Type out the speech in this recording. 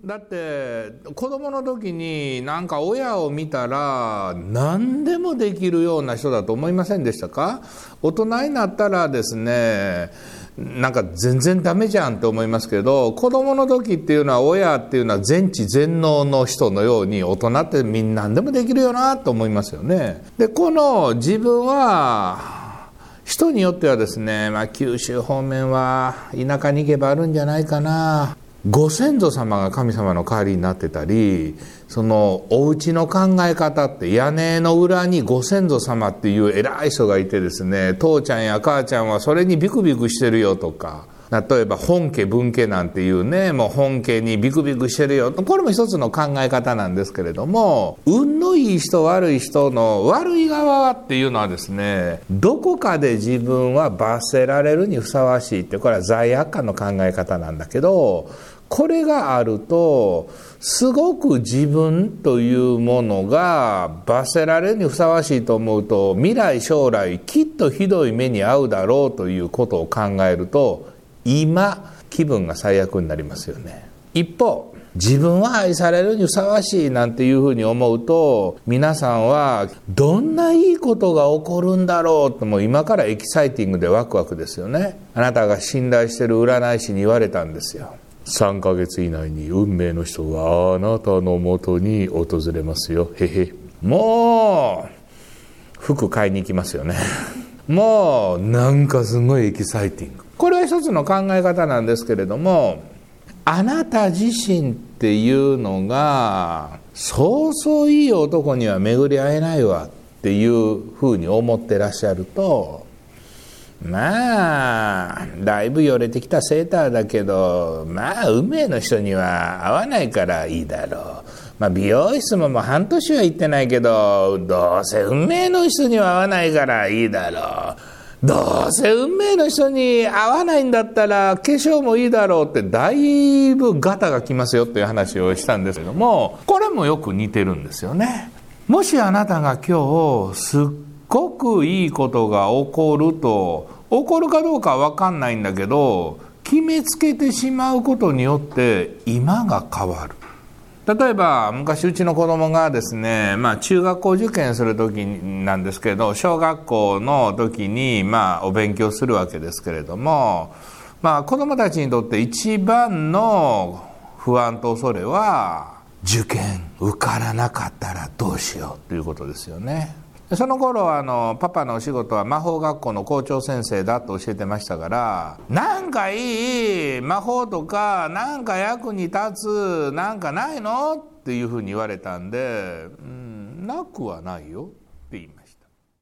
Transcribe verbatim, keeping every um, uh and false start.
だって子供の時になんか親を見たら何でもできるような人だと思いませんでしたか？大人になったらですね、なんか全然ダメじゃんって思いますけど、子供の時っていうのは親っていうのは全知全能の人のように、大人ってみんな何でもできるよなと思いますよね。でこの自分は人によってはですね、まあ、九州方面は田舎に行けばあるんじゃないかな、ご先祖様が神様の代わりになってたり、そのお家の考え方って屋根の裏にご先祖様っていう偉い人がいてですね、父ちゃんや母ちゃんはそれにビクビクしてるよとか、例えば本家分家なんていうね、もう本家にビクビクしてるよ、これも一つの考え方なんですけれども、運のいい人悪い人の悪い側っていうのはですね、どこかで自分は罰せられるにふさわしいって、これは罪悪感の考え方なんだけど、これがあるとすごく自分というものが罰せられるにふさわしいと思うと、未来将来きっとひどい目に遭うだろうということを考えると、今気分が最悪になりますよね。一方自分は愛されるにふさわしいなんていうふうに思うと、皆さんはどんないいことが起こるんだろうと、もう今からエキサイティングでワクワクですよね。あなたが信頼してる占い師に言われたんですよ。さんかげつ以内に運命の人があなたのもとに訪れますよ。へへ。もう服買いに行きますよね。もうなんかすごいエキサイティング。これは一つの考え方なんですけれども、あなた自身っていうのがそうそういい男には巡り会えないわっていうふうに思ってらっしゃると、まあだいぶよれてきたセーターだけど、まあ運命の人には合わないからいいだろう、まあ、美容室ももう半年は行ってないけど、どうせ運命の人には合わないからいいだろう、どうせ運命の人に合わないんだったら化粧もいいだろうって、だいぶガタがきますよっていう話をしたんですけども、これもよく似てるんですよね。もしあなたが今日すっごくいいことが起こると、起こるかどうかは分かんないんだけど、決めつけてしまうことによって今が変わる。例えば昔うちの子供がですね、まあ中学校受験する時なんですけど、小学校の時にまあお勉強するわけですけれども、まあ子供たちにとって一番の不安と恐れは、受験受からなかったらどうしようということですよね。その頃あのパパのお仕事は魔法学校の校長先生だと教えてましたから、なんかいい魔法とかなんか役に立つなんかないのっていうふうに言われたんで、うん、なくはないよって言いました。